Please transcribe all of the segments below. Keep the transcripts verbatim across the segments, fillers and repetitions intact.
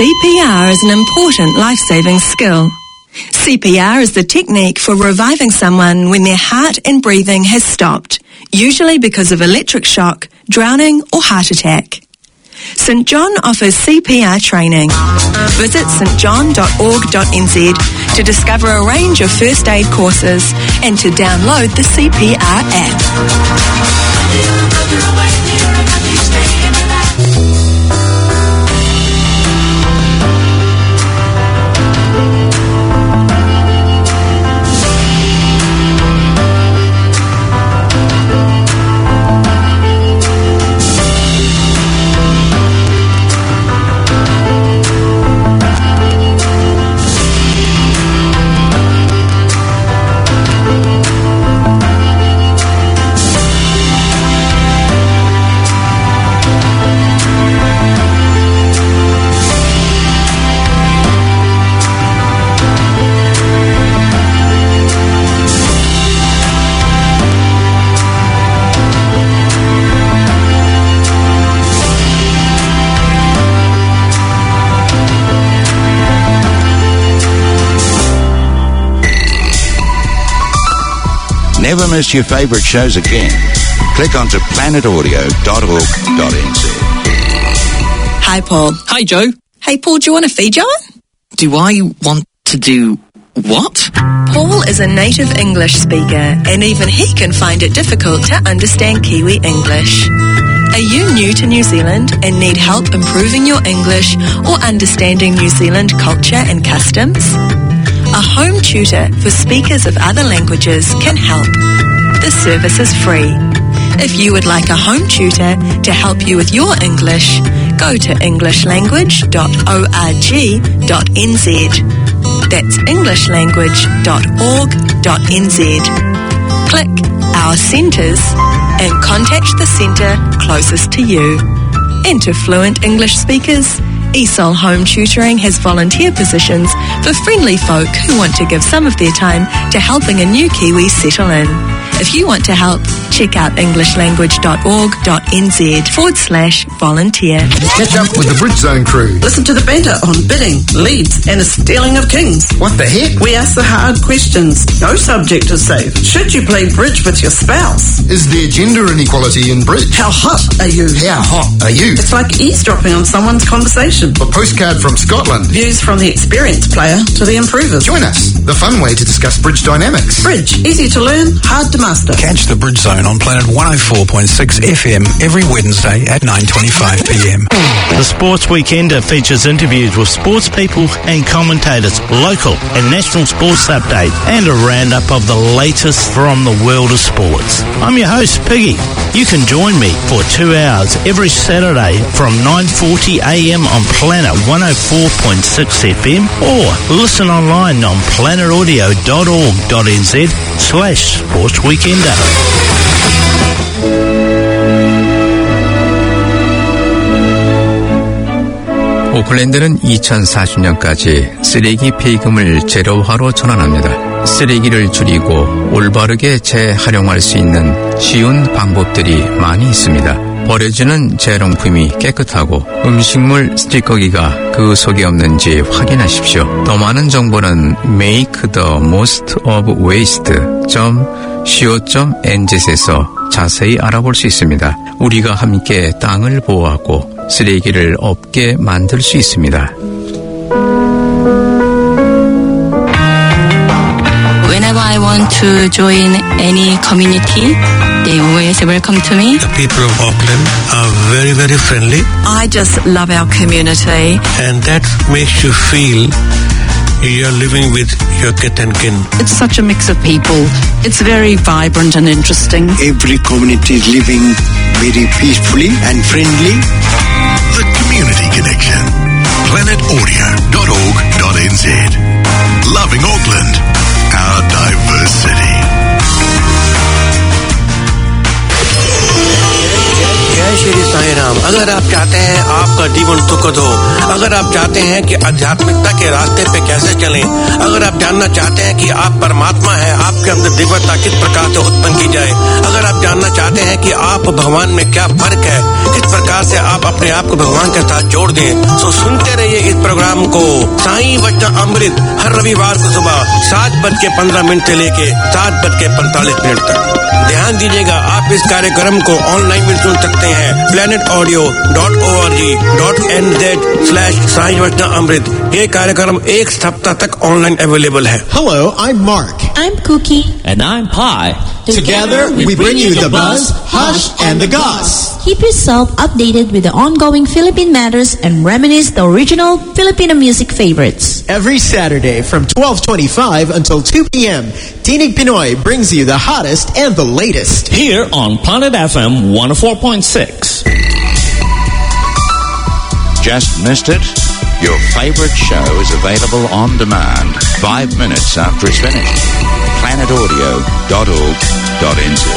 C P R is an important life-saving skill. C P R is the technique for reviving someone when their heart and breathing has stopped, usually because of electric shock, drowning or heart attack. St John offers C P R training. Visit s t john dot org dot n z to discover a range of first aid courses and to download the C P R app. Never miss your favourite shows again. Click onto planet audio dot org dot n z. Hi, Paul. Hi, Joe. Hey, Paul, do you want to feed Joe? Do I want to do what? Paul is a native English speaker, and even he can find it difficult to understand Kiwi English. Are you new to New Zealand and need help improving your English or understanding New Zealand culture and customs? A home tutor for speakers of other languages can help. This service is free. If you would like a home tutor to help you with your English, go to english language dot org dot n z. That's english language dot org dot n z. Click Our Centres and contact the centre closest to you. And to fluent English speakers, E S O L Home Tutoring has volunteer positions for friendly folk who want to give some of their time to helping a new Kiwi settle in. If you want to help, check out english language dot org dot n z forward slash volunteer. Catch up with the Bridge Zone crew. Listen to the banter on bidding, leads, and the stealing of kings. What the heck? We ask the hard questions. No subject is safe. Should you play bridge with your spouse? Is there gender inequality in bridge? How hot are you? How hot are you? It's like eavesdropping on someone's conversation. A postcard from Scotland. Views from the experienced player to the improvers. Join us. The fun way to discuss bridge dynamics. Bridge. Easy to learn, hard to master. Catch the Bridge Zone on Planet one oh four point six F M every Wednesday at nine twenty-five p m. The Sports Weekender features interviews with sports people and commentators, local and national sports update, and a roundup of the latest from the world of sports. I'm your host, Piggy. You can join me for two hours every Saturday from nine forty a m on Planet one oh four point six F M, or listen online on planet audio dot org dot n z slash Sports Weekender. 오클랜드는 이천사십 년까지 쓰레기 폐기금을 제로화로 전환합니다. 쓰레기를 줄이고 올바르게 재활용할 수 있는 쉬운 방법들이 많이 있습니다. 버려지는 재활용품이 깨끗하고 음식물 스티커기가 그 속에 없는지 확인하십시오. 더 많은 정보는 make the most of waste dot co dot n z에서 자세히 알아볼 수 있습니다. 우리가 함께 땅을 보호하고 쓰레기를 없게 만들 수 있습니다. Whenever I want to join any community, they always welcome to me. The people of Auckland are very, very friendly. I just love our community. And that makes you feel you're living with your kith and kin. It's such a mix of people. It's very vibrant and interesting. Every community is living very peacefully and friendly. The Community Connection. planet audio dot org dot n z. Loving Auckland, our diverse city. Yeah, जय श्री साईं राम। अगर आप चाहते हैं आपका जीवन सुखद हो, अगर आप चाहते हैं कि आध्यात्मिकता के रास्ते पे कैसे चलें, अगर आप जानना चाहते हैं कि आप परमात्मा हैं, आपके अंदर दिव्यता किस प्रकार से उत्पन्न की जाए, अगर आप जानना चाहते हैं कि आप भगवान में क्या फर्क है, किस प्रकार से आप अपने आप को भगवान के साथ जोड़ दें, तो सुनते रहिए इस प्रोग्राम को साईं वचन अमृत हर रविवार को सुबह सात बज के पंद्रह मिनट से लेके सात बज के पैंतालीस मिनट तक। ध्यान दीजिएगा, आप इस कार्यक्रम को ऑनलाइन भी सुन सकते हैं planet audio dot O R G dot N Z slash Sai वचन अमृत। ये कार्यक्रम एक सप्ताह तक ऑनलाइन अवेलेबल है। Hello, I'm Mark. I'm Cookie. And I'm Pi. Together, Together we, we bring you the buzz, hush, and the goss. Keep yourself updated with the ongoing Philippine matters and reminisce the original Filipino music favorites. Every Saturday from twelve twenty-five until two p.m., Tinig Pinoy brings you the hottest and the latest. Here on Planet F M one oh four point six. Just missed it? Your favorite show is available on demand five minutes after it's finished. planet audio dot org dot n z.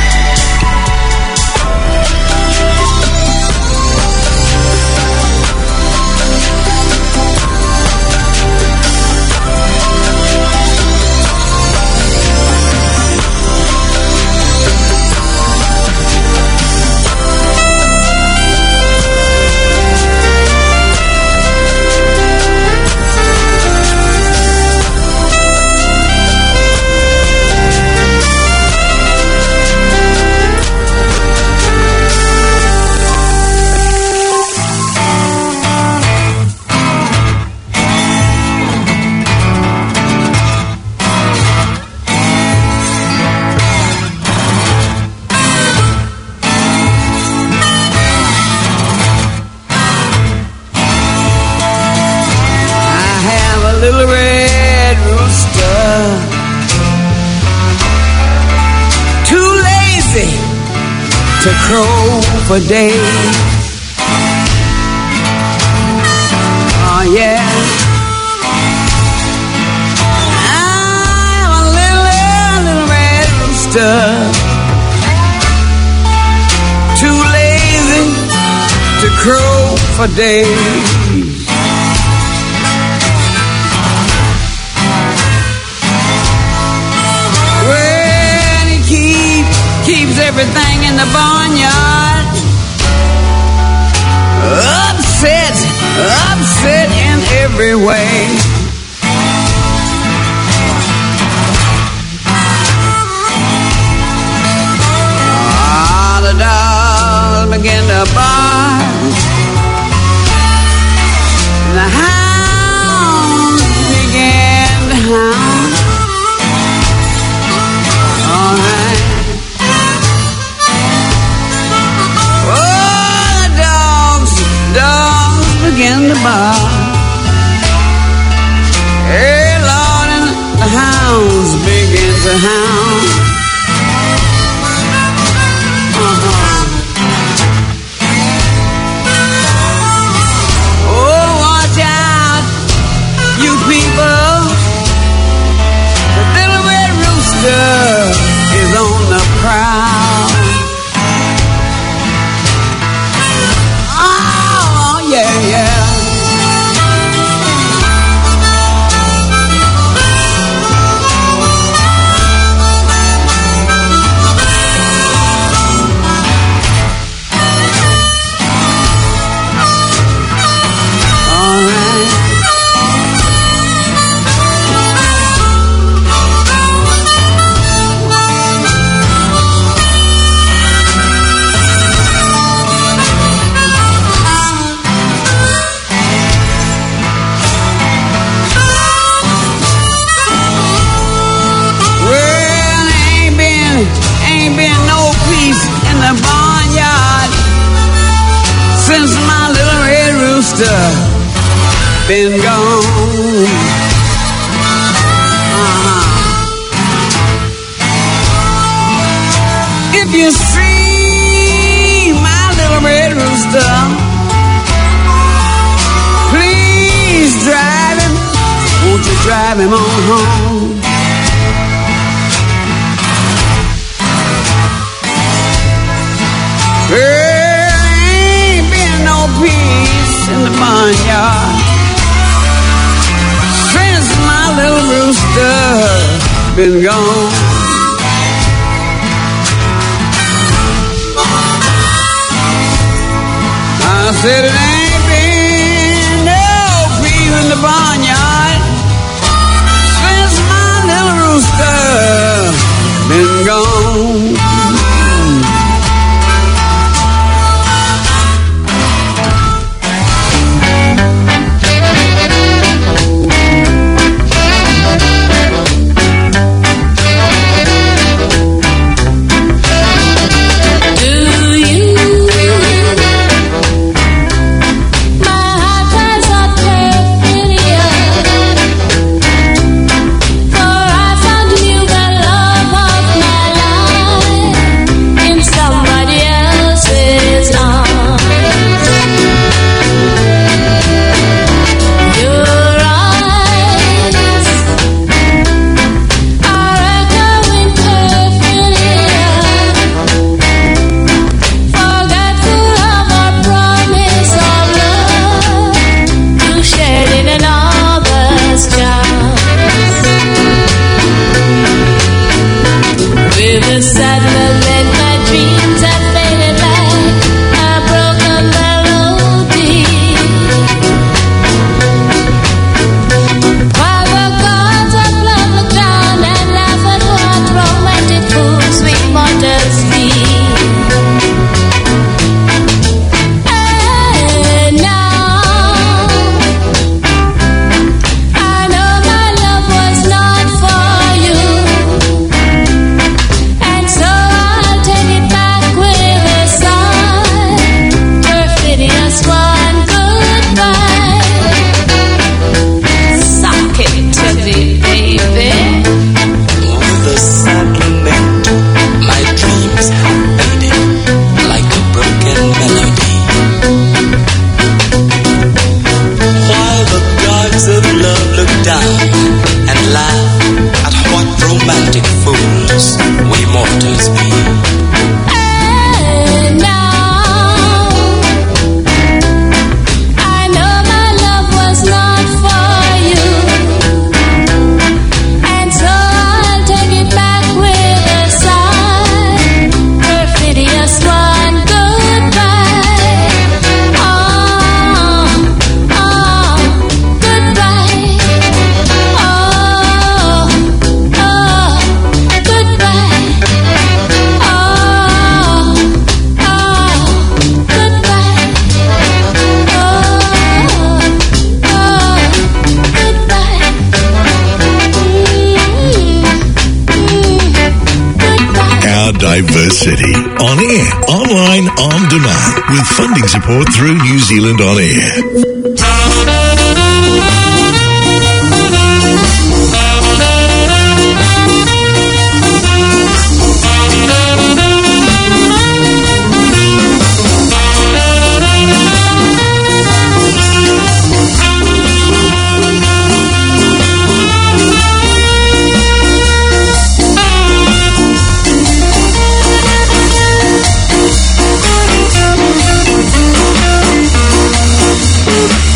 To crow for days. Oh yeah. I'm a little, little red rooster, too lazy to crow for days. Well, he keep, keeps everything in the barnyard upset, upset in every way. Ah, the dogs begin to bark, the hounds began to hound. All right. Begin to bark. Hey, Lord, and the hounds begin to hound. Uh-huh. Oh, watch out, you people. The little red rooster is on the prowl. Oh, yeah, yeah. Been gone. Uh-huh. If you see my little red rooster, please drive him. Won't you drive him on home? Well, peace in the barnyard. Since my little rooster been gone. I said it ain't been no peace in the barnyard since my little rooster been gone. Diversity. On air, online, on demand. With funding support through New Zealand On Air. We'll be right back.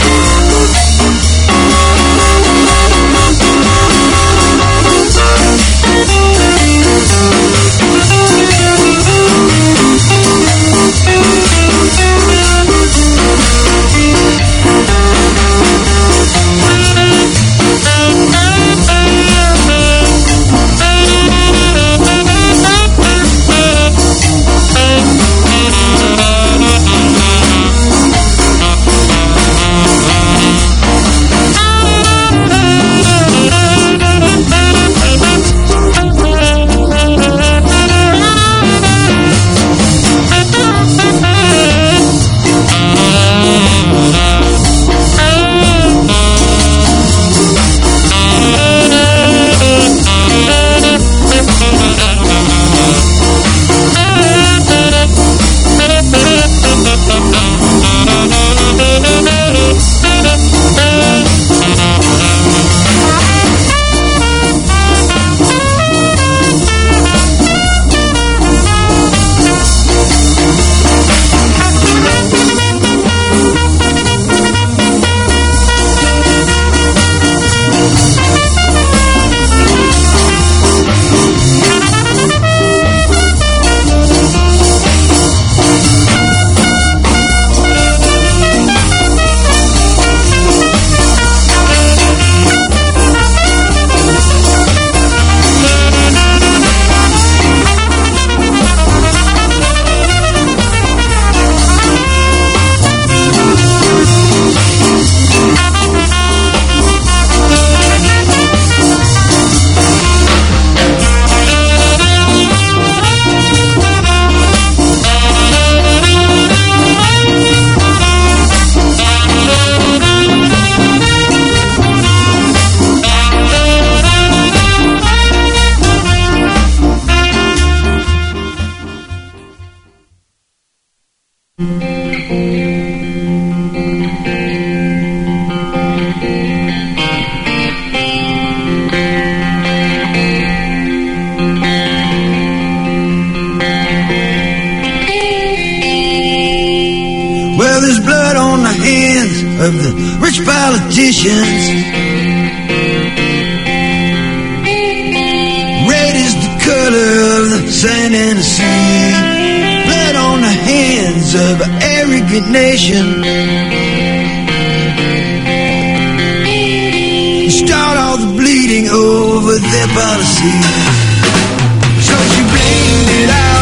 Well, there's blood on the hands of the rich politicians. Red is the color of the sand and the sea. Blood on the hands of an arrogant nation. Start all the bleeding over their policy. So she blamed it out